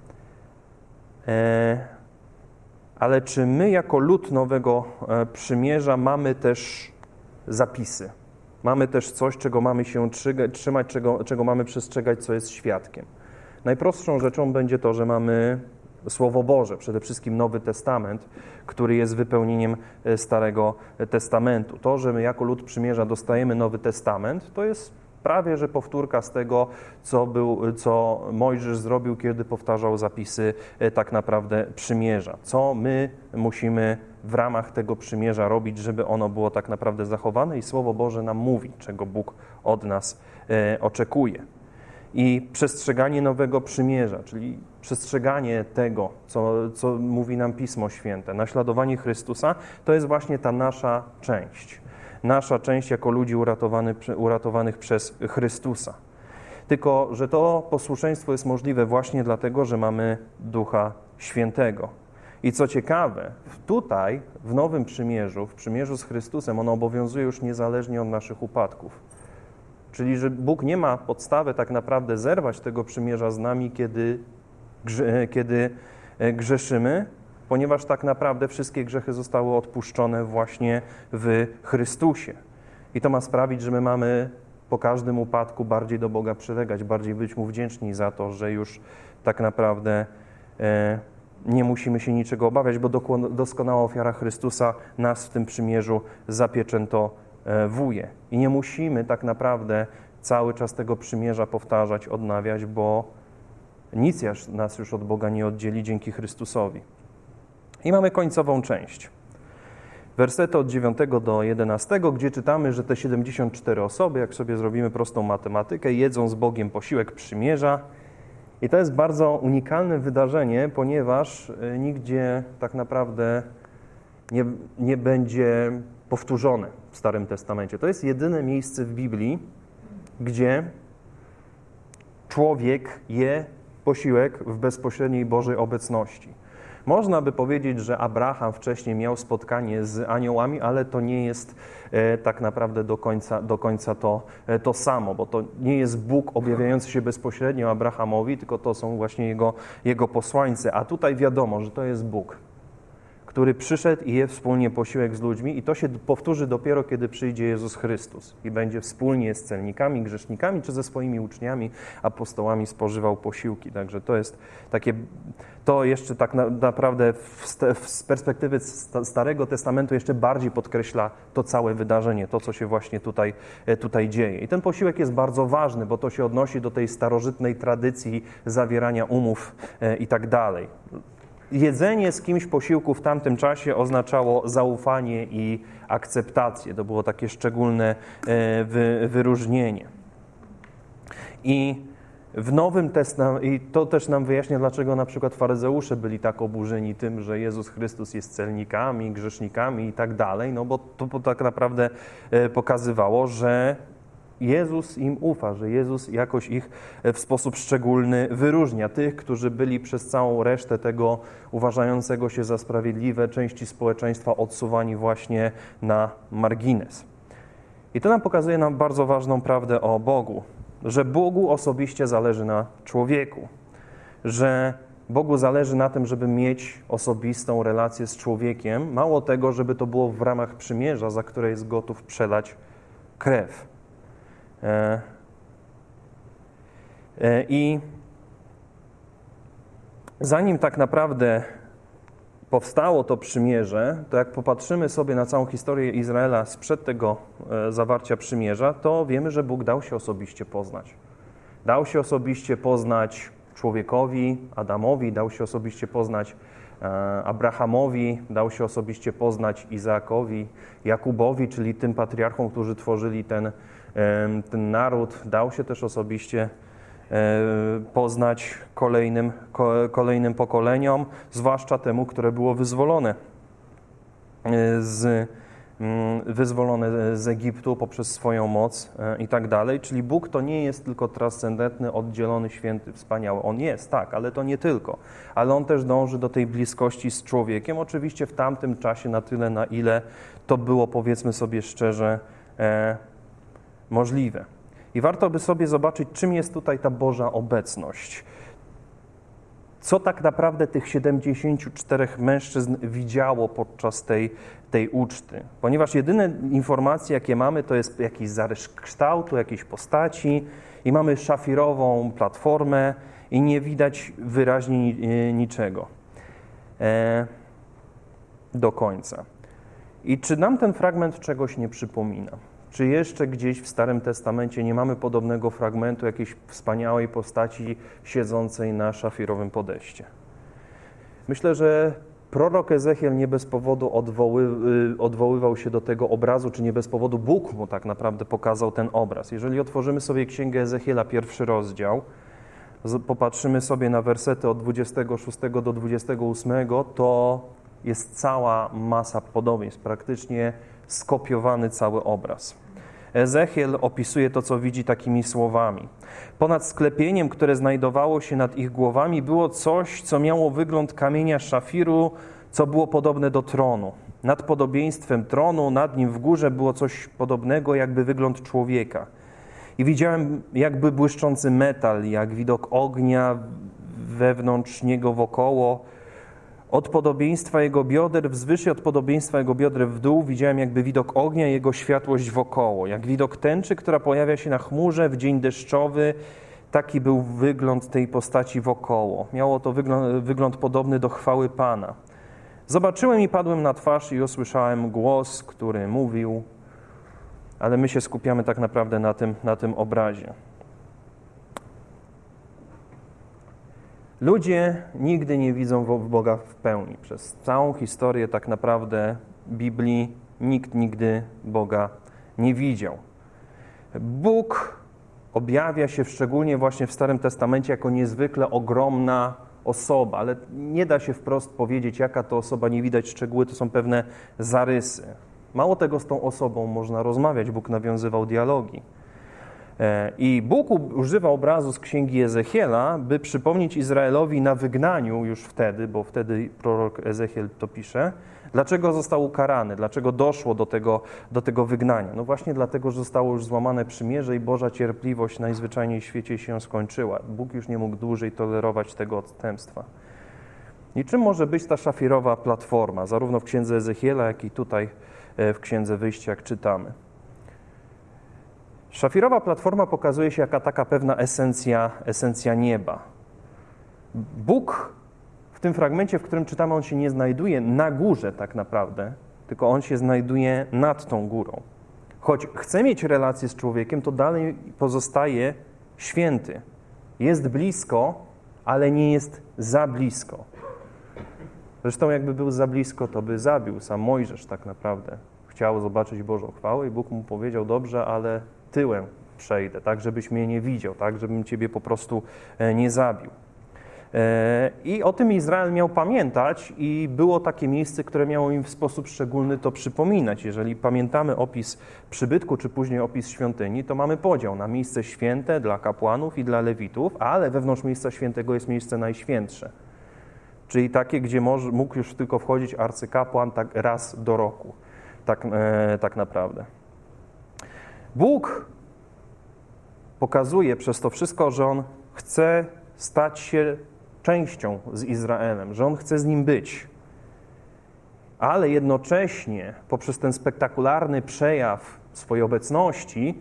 E, Ale czy my jako lud Nowego Przymierza mamy też zapisy? Mamy też coś, czego mamy się trzymać, czego, czego mamy przestrzegać, co jest świadkiem? Najprostszą rzeczą będzie to, że mamy Słowo Boże, przede wszystkim Nowy Testament, który jest wypełnieniem Starego Testamentu. To, że my jako lud Przymierza dostajemy Nowy Testament, to jest prawie że powtórka z tego, co, był, co Mojżesz zrobił, kiedy powtarzał zapisy tak naprawdę przymierza. Co my musimy w ramach tego przymierza robić, żeby ono było tak naprawdę zachowane i Słowo Boże nam mówi, czego Bóg od nas e, oczekuje. I przestrzeganie Nowego Przymierza, czyli przestrzeganie tego, co, co mówi nam Pismo Święte, naśladowanie Chrystusa, to jest właśnie ta nasza część. Nasza część jako ludzi uratowany, uratowanych przez Chrystusa. Tylko że to posłuszeństwo jest możliwe właśnie dlatego, że mamy Ducha Świętego. I co ciekawe, tutaj w Nowym Przymierzu, w przymierzu z Chrystusem, ono obowiązuje już niezależnie od naszych upadków. Czyli że Bóg nie ma podstawy tak naprawdę zerwać tego przymierza z nami, kiedy, kiedy grzeszymy, ponieważ tak naprawdę wszystkie grzechy zostały odpuszczone właśnie w Chrystusie. I to ma sprawić, że my mamy po każdym upadku bardziej do Boga przylegać, bardziej być Mu wdzięczni za to, że już tak naprawdę e, nie musimy się niczego obawiać, bo doskonała ofiara Chrystusa nas w tym przymierzu zapieczętowuje. I nie musimy tak naprawdę cały czas tego przymierza powtarzać, odnawiać, bo nic nas już od Boga nie oddzieli dzięki Chrystusowi. I mamy końcową część. wersety od dziewiątego do jedenastego, gdzie czytamy, że te siedemdziesiąt cztery osoby, jak sobie zrobimy prostą matematykę, jedzą z Bogiem posiłek przymierza. I to jest bardzo unikalne wydarzenie, ponieważ nigdzie tak naprawdę nie, nie będzie powtórzone w Starym Testamencie. To jest jedyne miejsce w Biblii, gdzie człowiek je posiłek w bezpośredniej Bożej obecności. Można by powiedzieć, że Abraham wcześniej miał spotkanie z aniołami, ale to nie jest e, tak naprawdę do końca, do końca to, e, to samo, bo to nie jest Bóg objawiający się bezpośrednio Abrahamowi, tylko to są właśnie jego, jego posłańcy. A tutaj wiadomo, że to jest Bóg, który przyszedł i je wspólnie posiłek z ludźmi, i to się powtórzy dopiero, kiedy przyjdzie Jezus Chrystus i będzie wspólnie z celnikami, grzesznikami, czy ze swoimi uczniami, apostołami spożywał posiłki. Także to jest takie, to jeszcze tak na, naprawdę w, z perspektywy Starego Testamentu jeszcze bardziej podkreśla to całe wydarzenie, to, co się właśnie tutaj, tutaj dzieje. I ten posiłek jest bardzo ważny, bo to się odnosi do tej starożytnej tradycji zawierania umów e, i tak dalej. Jedzenie z kimś posiłku w tamtym czasie oznaczało zaufanie i akceptację. To było takie szczególne wy, wyróżnienie. I w Nowym Testamencie, i to też nam wyjaśnia, dlaczego na przykład faryzeusze byli tak oburzeni tym, że Jezus Chrystus jest celnikami, grzesznikami i tak dalej, no bo to tak naprawdę pokazywało, że Jezus im ufa, że Jezus jakoś ich w sposób szczególny wyróżnia. Tych, którzy byli przez całą resztę tego uważającego się za sprawiedliwe części społeczeństwa odsuwani właśnie na margines. I to nam pokazuje nam bardzo ważną prawdę o Bogu, że Bogu osobiście zależy na człowieku, że Bogu zależy na tym, żeby mieć osobistą relację z człowiekiem. Mało tego, żeby to było w ramach przymierza, za które jest gotów przelać krew. I zanim tak naprawdę powstało to przymierze, to jak popatrzymy sobie na całą historię Izraela sprzed tego zawarcia przymierza, to wiemy, że Bóg dał się osobiście poznać. Dał się osobiście poznać człowiekowi, Adamowi, dał się osobiście poznać Abrahamowi, dał się osobiście poznać Izaakowi, Jakubowi, czyli tym patriarchom, którzy tworzyli ten ten naród, dał się też osobiście poznać kolejnym, kolejnym pokoleniom, zwłaszcza temu, które było wyzwolone z, wyzwolone z Egiptu poprzez swoją moc i tak dalej. Czyli Bóg to nie jest tylko transcendentny, oddzielony, święty, wspaniały. On jest, tak, ale to nie tylko. Ale On też dąży do tej bliskości z człowiekiem. Oczywiście w tamtym czasie na tyle, na ile to było, powiedzmy sobie szczerze, możliwe. I warto by sobie zobaczyć, czym jest tutaj ta Boża obecność. Co tak naprawdę tych siedemdziesięciu czterech mężczyzn widziało podczas tej, tej uczty. Ponieważ jedyne informacje, jakie mamy, to jest jakiś zarys kształtu, jakiejś postaci i mamy szafirową platformę i nie widać wyraźnie niczego e, do końca. I czy nam ten fragment czegoś nie przypomina? Czy jeszcze gdzieś w Starym Testamencie nie mamy podobnego fragmentu jakiejś wspaniałej postaci siedzącej na szafirowym podejście? Myślę, że prorok Ezechiel nie bez powodu odwoły, odwoływał się do tego obrazu, czy nie bez powodu Bóg mu tak naprawdę pokazał ten obraz. Jeżeli otworzymy sobie Księgę Ezechiela, pierwszy rozdział, popatrzymy sobie na wersety od dwudziestego szóstego do dwudziestego ósmego, to jest cała masa podobieństw, praktycznie skopiowany cały obraz. Ezechiel opisuje to, co widzi, takimi słowami. Ponad sklepieniem, które znajdowało się nad ich głowami, było coś, co miało wygląd kamienia szafiru, co było podobne do tronu. Nad podobieństwem tronu, nad nim w górze było coś podobnego, jakby wygląd człowieka. I widziałem jakby błyszczący metal, jak widok ognia wewnątrz niego wokoło. Od podobieństwa jego bioder wzwyż i od podobieństwa jego bioder w dół widziałem jakby widok ognia i jego światłość wokoło. Jak widok tęczy, która pojawia się na chmurze w dzień deszczowy, taki był wygląd tej postaci wokoło. Miało to wygląd, wygląd podobny do chwały Pana. Zobaczyłem i padłem na twarz i usłyszałem głos, który mówił, ale my się skupiamy tak naprawdę na tym, na tym obrazie. Ludzie nigdy nie widzą Boga w pełni. Przez całą historię tak naprawdę Biblii nikt nigdy Boga nie widział. Bóg objawia się szczególnie właśnie w Starym Testamencie jako niezwykle ogromna osoba, ale nie da się wprost powiedzieć, jaka to osoba, nie widać szczegóły, to są pewne zarysy. Mało tego, z tą osobą można rozmawiać, Bóg nawiązywał dialogi. I Bóg używa obrazu z księgi Ezechiela, by przypomnieć Izraelowi na wygnaniu już wtedy, bo wtedy prorok Ezechiel to pisze, dlaczego został ukarany, dlaczego doszło do tego, do tego wygnania. No właśnie dlatego, że zostało już złamane przymierze i Boża cierpliwość najzwyczajniej w świecie się skończyła. Bóg już nie mógł dłużej tolerować tego odstępstwa. I czym może być ta szafirowa platforma, zarówno w księdze Ezechiela, jak i tutaj w księdze Wyjścia, jak czytamy? Szafirowa platforma pokazuje się jako taka pewna esencja, esencja nieba. Bóg w tym fragmencie, w którym czytamy, on się nie znajduje na górze tak naprawdę, tylko on się znajduje nad tą górą. Choć chce mieć relację z człowiekiem, to dalej pozostaje święty. Jest blisko, ale nie jest za blisko. Zresztą jakby był za blisko, to by zabił. Sam Mojżesz tak naprawdę chciał zobaczyć Bożą chwałę i Bóg mu powiedział, dobrze, ale tyłem przejdę, tak żebyś mnie nie widział, tak żebym ciebie po prostu nie zabił. I o tym Izrael miał pamiętać i było takie miejsce, które miało im w sposób szczególny to przypominać. Jeżeli pamiętamy opis przybytku, czy później opis świątyni, to mamy podział na miejsce święte dla kapłanów i dla lewitów, ale wewnątrz miejsca świętego jest miejsce najświętsze. Czyli takie, gdzie może, mógł już tylko wchodzić arcykapłan tak raz do roku. Tak, e, tak naprawdę. Bóg pokazuje przez to wszystko, że On chce stać się częścią z Izraelem, że On chce z nim być. Ale jednocześnie poprzez ten spektakularny przejaw swojej obecności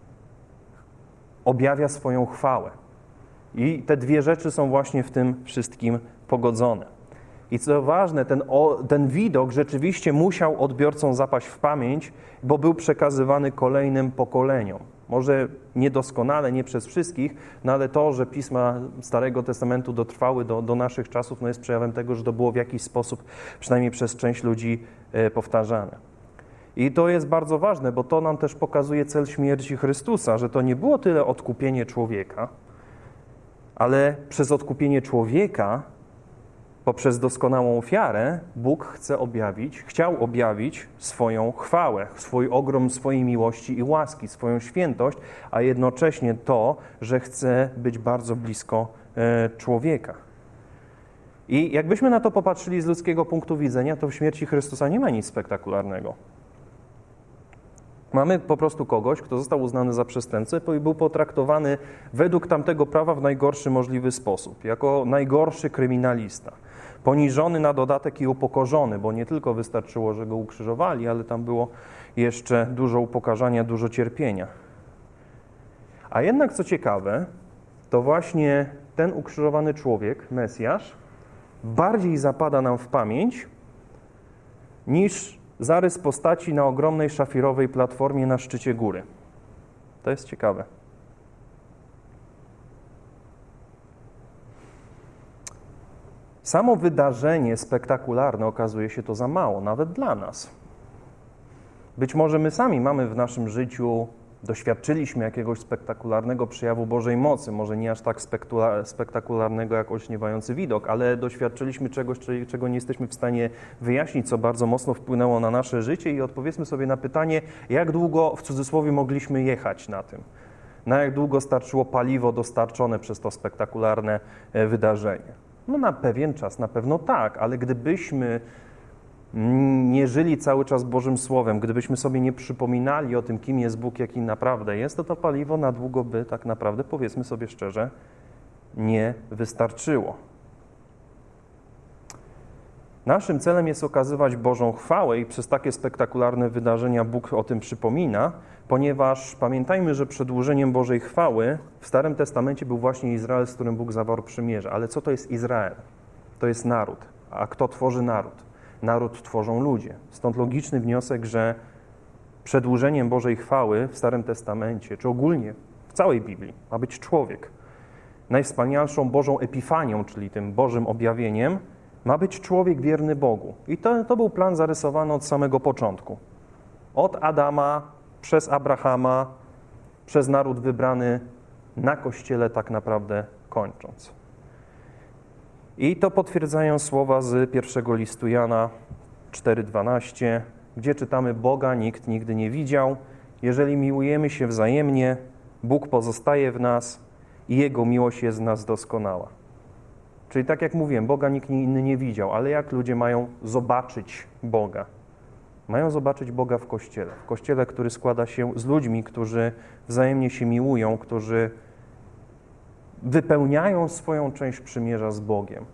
objawia swoją chwałę. I te dwie rzeczy są właśnie w tym wszystkim pogodzone. I co ważne, ten, o, ten widok rzeczywiście musiał odbiorcom zapaść w pamięć, bo był przekazywany kolejnym pokoleniom. Może niedoskonale, nie przez wszystkich, no ale to, że pisma Starego Testamentu dotrwały do, do naszych czasów, no jest przejawem tego, że to było w jakiś sposób, przynajmniej przez część ludzi, e, powtarzane. I to jest bardzo ważne, bo to nam też pokazuje cel śmierci Chrystusa, że to nie było tyle odkupienie człowieka, ale przez odkupienie człowieka, poprzez doskonałą ofiarę, Bóg chce objawić, chciał objawić swoją chwałę, swój ogrom swojej miłości i łaski, swoją świętość, a jednocześnie to, że chce być bardzo blisko e, człowieka. I jakbyśmy na to popatrzyli z ludzkiego punktu widzenia, to w śmierci Chrystusa nie ma nic spektakularnego. Mamy po prostu kogoś, kto został uznany za przestępcę i był potraktowany według tamtego prawa w najgorszy możliwy sposób, jako najgorszy kryminalista. Poniżony na dodatek i upokorzony, bo nie tylko wystarczyło, że go ukrzyżowali, ale tam było jeszcze dużo upokarzania, dużo cierpienia. A jednak, co ciekawe, to właśnie ten ukrzyżowany człowiek, Mesjasz, bardziej zapada nam w pamięć niż zarys postaci na ogromnej szafirowej platformie na szczycie góry. To jest ciekawe. Samo wydarzenie spektakularne okazuje się to za mało, nawet dla nas. Być może my sami mamy w naszym życiu, doświadczyliśmy jakiegoś spektakularnego przejawu Bożej mocy, może nie aż tak spektakularnego jak olśniewający widok, ale doświadczyliśmy czegoś, czego nie jesteśmy w stanie wyjaśnić, co bardzo mocno wpłynęło na nasze życie i odpowiedzmy sobie na pytanie, jak długo w cudzysłowie mogliśmy jechać na tym, na jak długo starczyło paliwo dostarczone przez to spektakularne wydarzenie. No na pewien czas na pewno tak, ale gdybyśmy nie żyli cały czas Bożym Słowem, gdybyśmy sobie nie przypominali o tym, kim jest Bóg, jaki naprawdę jest, to to paliwo na długo by tak naprawdę, powiedzmy sobie szczerze, nie wystarczyło. Naszym celem jest okazywać Bożą chwałę i przez takie spektakularne wydarzenia Bóg o tym przypomina, ponieważ pamiętajmy, że przedłużeniem Bożej chwały w Starym Testamencie był właśnie Izrael, z którym Bóg zawarł przymierze. Ale co to jest Izrael? To jest naród. A kto tworzy naród? Naród tworzą ludzie. Stąd logiczny wniosek, że przedłużeniem Bożej chwały w Starym Testamencie, czy ogólnie w całej Biblii, ma być człowiek. Najwspanialszą Bożą epifanią, czyli tym Bożym objawieniem, Ma być człowiek wierny Bogu. I to, to był plan zarysowany od samego początku. Od Adama, przez Abrahama, przez naród wybrany, na Kościele tak naprawdę kończąc. I to potwierdzają słowa z pierwszego listu Jana cztery dwanaście, gdzie czytamy: Boga nikt nigdy nie widział. Jeżeli miłujemy się wzajemnie, Bóg pozostaje w nas i Jego miłość jest w nas doskonała. Czyli tak jak mówiłem, Boga nikt inny nie widział, ale jak ludzie mają zobaczyć Boga? Mają zobaczyć Boga w Kościele. W Kościele, który składa się z ludźmi, którzy wzajemnie się miłują, którzy wypełniają swoją część przymierza z Bogiem.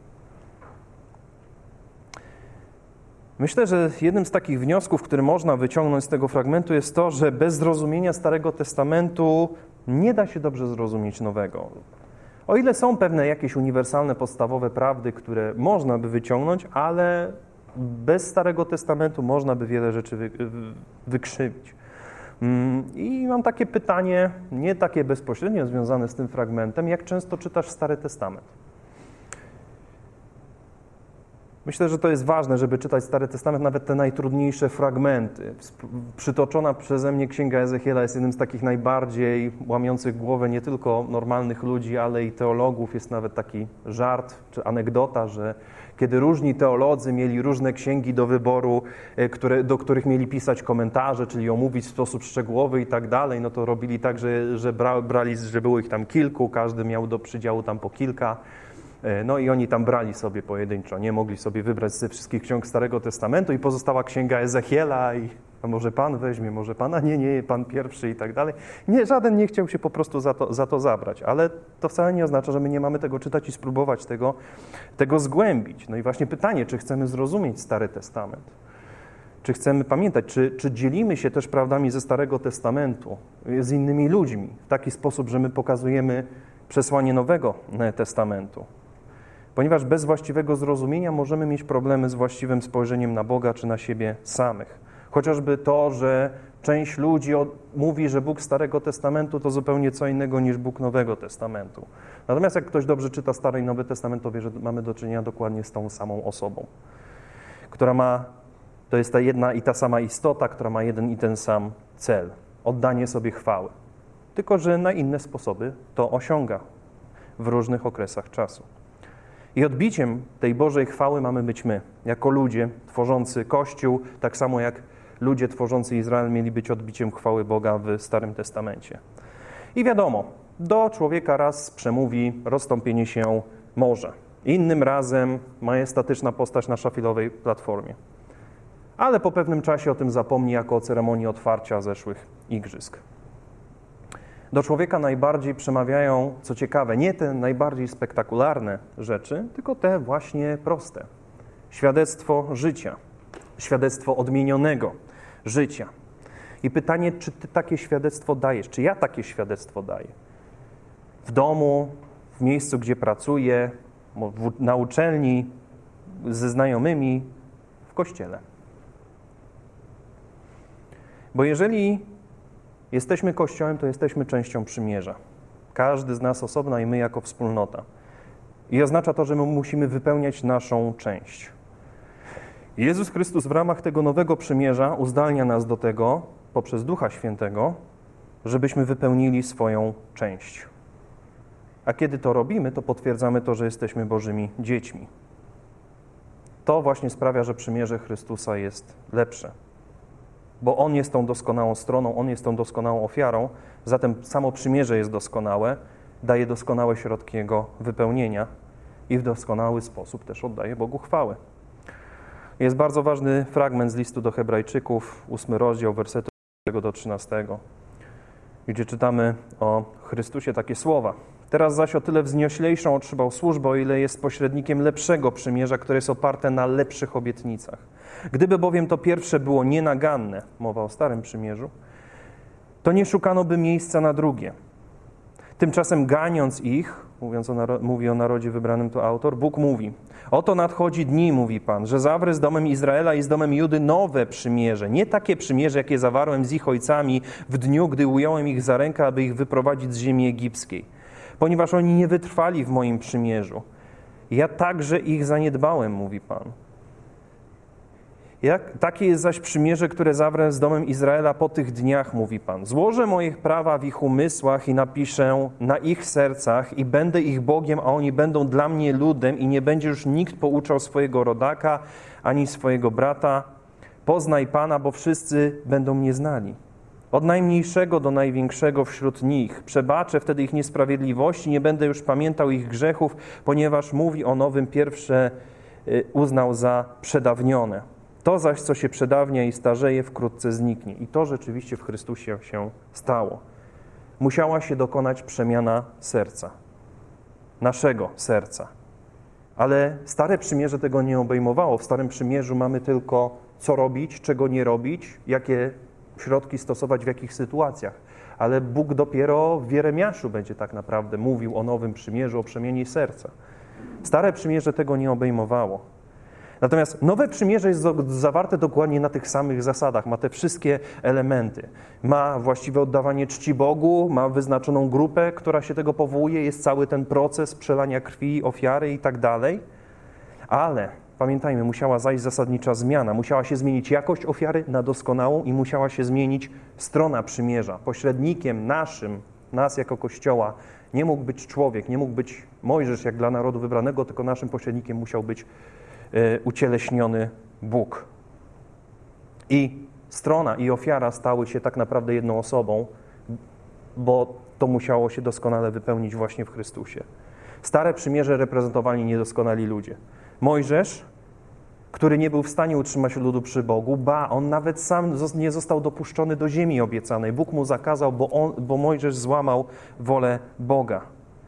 Myślę, że jednym z takich wniosków, który można wyciągnąć z tego fragmentu, jest to, że bez zrozumienia Starego Testamentu nie da się dobrze zrozumieć Nowego. O ile są pewne jakieś uniwersalne, podstawowe prawdy, które można by wyciągnąć, ale bez Starego Testamentu można by wiele rzeczy wy, wykrzywić. I mam takie pytanie, nie takie bezpośrednio związane z tym fragmentem, jak często czytasz Stary Testament? Myślę, że to jest ważne, żeby czytać Stary Testament, nawet te najtrudniejsze fragmenty. Przytoczona przeze mnie Księga Ezechiela jest jednym z takich najbardziej łamiących głowę nie tylko normalnych ludzi, ale i teologów. Jest nawet taki żart czy anegdota, że kiedy różni teolodzy mieli różne księgi do wyboru, które, do których mieli pisać komentarze, czyli omówić w sposób szczegółowy i tak dalej, no to robili tak, że, że bra, brali, że było ich tam kilku, każdy miał do przydziału tam po kilka. No i oni tam brali sobie pojedynczo, nie mogli sobie wybrać ze wszystkich ksiąg Starego Testamentu i pozostała Księga Ezechiela i a może Pan weźmie, może Pana, nie, nie, Pan pierwszy i tak dalej. Nie, żaden nie chciał się po prostu za to, za to zabrać, ale to wcale nie oznacza, że my nie mamy tego czytać i spróbować tego, tego zgłębić. No i właśnie pytanie, czy chcemy zrozumieć Stary Testament? Czy chcemy pamiętać, czy, czy dzielimy się też prawdami ze Starego Testamentu z innymi ludźmi w taki sposób, że my pokazujemy przesłanie Nowego Testamentu? Ponieważ bez właściwego zrozumienia możemy mieć problemy z właściwym spojrzeniem na Boga czy na siebie samych. Chociażby to, że część ludzi mówi, że Bóg Starego Testamentu to zupełnie co innego niż Bóg Nowego Testamentu. Natomiast jak ktoś dobrze czyta Stary i Nowy Testament, to wie, że mamy do czynienia dokładnie z tą samą osobą, która ma, to jest ta jedna i ta sama istota, która ma jeden i ten sam cel. Oddanie sobie chwały. Tylko że na inne sposoby to osiąga w różnych okresach czasu. I odbiciem tej Bożej chwały mamy być my, jako ludzie tworzący Kościół, tak samo jak ludzie tworzący Izrael mieli być odbiciem chwały Boga w Starym Testamencie. I wiadomo, do człowieka raz przemówi rozstąpienie się morza. Innym razem majestatyczna postać na szafilowej platformie. Ale po pewnym czasie o tym zapomni jako o ceremonii otwarcia zeszłych igrzysk. Do człowieka najbardziej przemawiają, co ciekawe, nie te najbardziej spektakularne rzeczy, tylko te właśnie proste. Świadectwo życia, świadectwo odmienionego życia. I pytanie, czy ty takie świadectwo dajesz? Czy ja takie świadectwo daję? W domu, w miejscu, gdzie pracuję, na uczelni, ze znajomymi, w kościele. Bo jeżeli jesteśmy Kościołem, to jesteśmy częścią przymierza. Każdy z nas osobna i my jako wspólnota. I oznacza to, że my musimy wypełniać naszą część. Jezus Chrystus w ramach tego nowego przymierza uzdalnia nas do tego, poprzez Ducha Świętego, żebyśmy wypełnili swoją część. A kiedy to robimy, to potwierdzamy to, że jesteśmy Bożymi dziećmi. To właśnie sprawia, że przymierze Chrystusa jest lepsze. Bo On jest tą doskonałą stroną, On jest tą doskonałą ofiarą, zatem samo przymierze jest doskonałe, daje doskonałe środki Jego wypełnienia i w doskonały sposób też oddaje Bogu chwałę. Jest bardzo ważny fragment z listu do Hebrajczyków, ósmy rozdział, wersetu pierwszego do trzynastego, gdzie czytamy o Chrystusie takie słowa. Teraz zaś o tyle wznioślejszą otrzymał służbę, o ile jest pośrednikiem lepszego przymierza, które jest oparte na lepszych obietnicach. Gdyby bowiem to pierwsze było nienaganne, mowa o Starym Przymierzu, to nie szukano by miejsca na drugie. Tymczasem ganiąc ich, mówiąc o naro- mówi o narodzie wybranym to autor, Bóg mówi: oto nadchodzi dni, mówi Pan, że zawrę z domem Izraela i z domem Judy nowe przymierze. Nie takie przymierze, jakie zawarłem z ich ojcami w dniu, gdy ująłem ich za rękę, aby ich wyprowadzić z ziemi egipskiej. Ponieważ oni nie wytrwali w moim przymierzu. Ja także ich zaniedbałem, mówi Pan. Jak, takie jest zaś przymierze, które zawrę z domem Izraela po tych dniach, mówi Pan. Złożę moje prawa w ich umysłach i napiszę na ich sercach i będę ich Bogiem, a oni będą dla mnie ludem i nie będzie już nikt pouczał swojego rodaka ani swojego brata. Poznaj Pana, bo wszyscy będą mnie znali. Od najmniejszego do największego wśród nich. Przebaczę wtedy ich niesprawiedliwości, nie będę już pamiętał ich grzechów, ponieważ mówi o nowym pierwsze uznał za przedawnione. To zaś, co się przedawnia i starzeje, wkrótce zniknie. I to rzeczywiście w Chrystusie się stało. Musiała się dokonać przemiana serca. Naszego serca. Ale Stare Przymierze tego nie obejmowało. W Starym Przymierzu mamy tylko co robić, czego nie robić, jakie środki stosować w jakich sytuacjach. Ale Bóg dopiero w Jeremiaszu będzie tak naprawdę mówił o nowym przymierzu, o przemianie serca. Stare Przymierze tego nie obejmowało. Natomiast nowe przymierze jest zawarte dokładnie na tych samych zasadach, ma te wszystkie elementy. Ma właściwe oddawanie czci Bogu, ma wyznaczoną grupę, która się tego powołuje, jest cały ten proces przelania krwi, ofiary i tak dalej. Ale pamiętajmy, musiała zajść zasadnicza zmiana, musiała się zmienić jakość ofiary na doskonałą i musiała się zmienić strona przymierza. Pośrednikiem naszym, nas jako Kościoła, nie mógł być człowiek, nie mógł być Mojżesz jak dla narodu wybranego, tylko naszym pośrednikiem musiał być ucieleśniony Bóg. I strona i ofiara stały się tak naprawdę jedną osobą, bo to musiało się doskonale wypełnić właśnie w Chrystusie. Stare Przymierze reprezentowali niedoskonali ludzie. Mojżesz, który nie był w stanie utrzymać ludu przy Bogu, ba, on nawet sam nie został dopuszczony do ziemi obiecanej. Bóg mu zakazał, bo, on, bo Mojżesz złamał wolę Boga.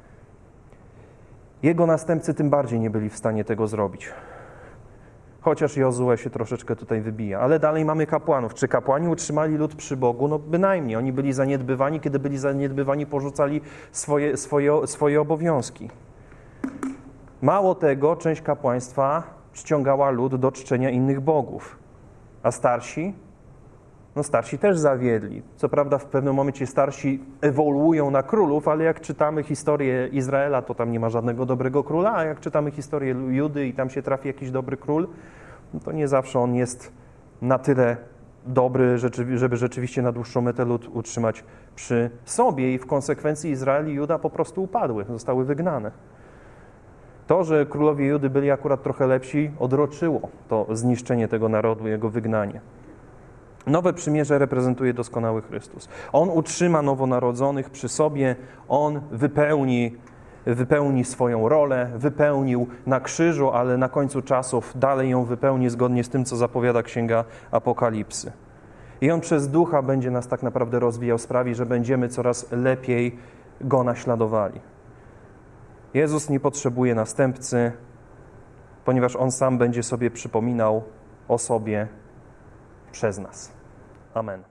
Jego następcy tym bardziej nie byli w stanie tego zrobić. Chociaż Jozue się troszeczkę tutaj wybija. Ale dalej mamy kapłanów. Czy kapłani utrzymali lud przy Bogu? No bynajmniej. Oni byli zaniedbywani. Kiedy byli zaniedbywani, porzucali swoje, swoje, swoje obowiązki. Mało tego, część kapłaństwa ściągała lud do czczenia innych bogów. A starsi? No starsi też zawiedli. Co prawda w pewnym momencie starsi ewoluują na królów, ale jak czytamy historię Izraela, to tam nie ma żadnego dobrego króla, a jak czytamy historię Judy i tam się trafi jakiś dobry król, no to nie zawsze on jest na tyle dobry, żeby rzeczywiście na dłuższą metę lud utrzymać przy sobie i w konsekwencji Izrael i Juda po prostu upadły, zostały wygnane. To, że królowie Judy byli akurat trochę lepsi, odroczyło to zniszczenie tego narodu, jego wygnanie. Nowe przymierze reprezentuje doskonały Chrystus. On utrzyma nowonarodzonych przy sobie, On wypełni, wypełni swoją rolę, wypełnił na krzyżu, ale na końcu czasów dalej ją wypełni zgodnie z tym, co zapowiada Księga Apokalipsy. I On przez Ducha będzie nas tak naprawdę rozwijał, sprawi, że będziemy coraz lepiej Go naśladowali. Jezus nie potrzebuje następcy, ponieważ On sam będzie sobie przypominał o sobie przez nas. Amen.